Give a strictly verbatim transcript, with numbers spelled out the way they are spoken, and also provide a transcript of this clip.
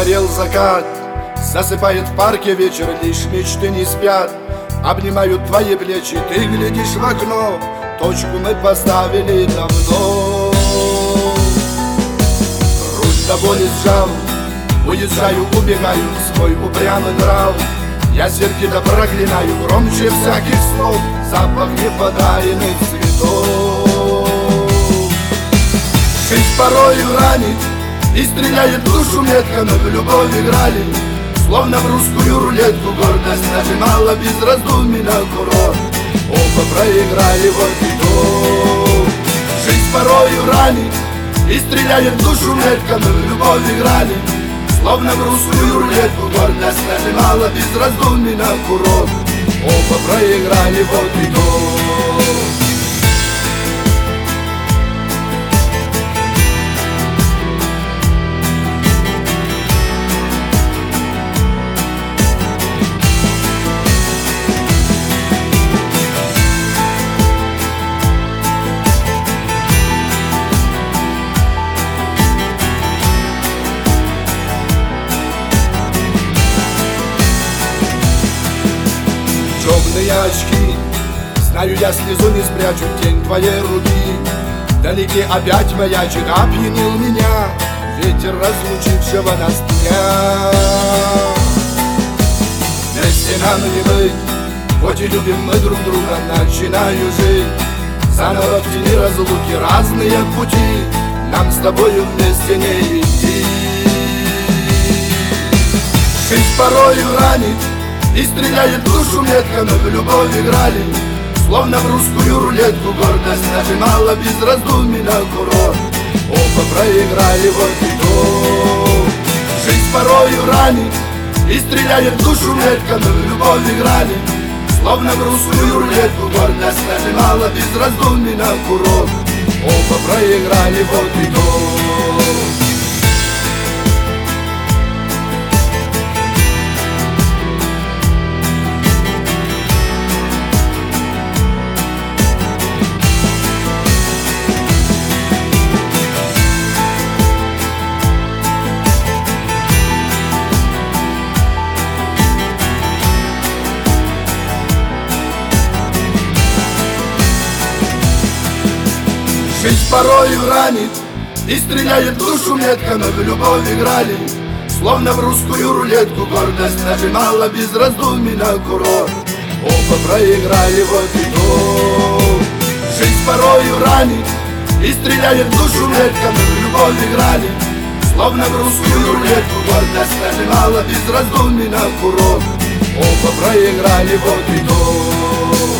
Загорел закат, засыпает в парке вечер, лишь мечты не спят. Обнимают твои плечи, ты глядишь в окно, точку мы поставили давно. Руль до боли сжал, уезжаю, убегаю в свой упрямый нрав. Я сердито проклинаю громче всяких слов запах неподаренных цветов. Жизнь порою ранит и стреляет в душу метко, но в любовь играли, словно в русскую рулетку. Гордость нажимала без раздумий на курок, оба проиграли, вот и то. Жизнь порою ранит и стреляет в душу метко, но в любовь играли, словно в русскую рулетку. Гордость нажимала без раздумий на курок, оба проиграли, вот и то. Темные очки, знаю, я слезу не спрячу, тень твоей руки вдалеке опять маячит, опьянил меня ветер разлучившего нас дня. Вместе нам не быть, хоть и любим мы друг друга, начинаю жить заново в тени разлуки. Разные пути нам с тобою вместе не идти. Жизнь порою ранит и стреляет в душу метко, но в любовь играли, словно в русскую рулетку. Гордость нажимала без раздумий на курок, оба проиграли, вот и то. Жизнь порою ранит и стреляет в душу метко, но в любовь играли, словно в русскую рулетку. Гордость нажимала без раздумий на курок, оба проиграли, вот и то. Жизнь порою ранит и стреляет в душу метко, но в любовь играли, словно в русскую рулетку. Гордость нажимала без раздумий на курок, оба проиграли, вот и то. Жизнь порою ранит и стреляет в душу метко, но в любовь играли, словно в русскую рулетку. Гордость нажимала без раздумий на курок, оба проиграли, вот и то.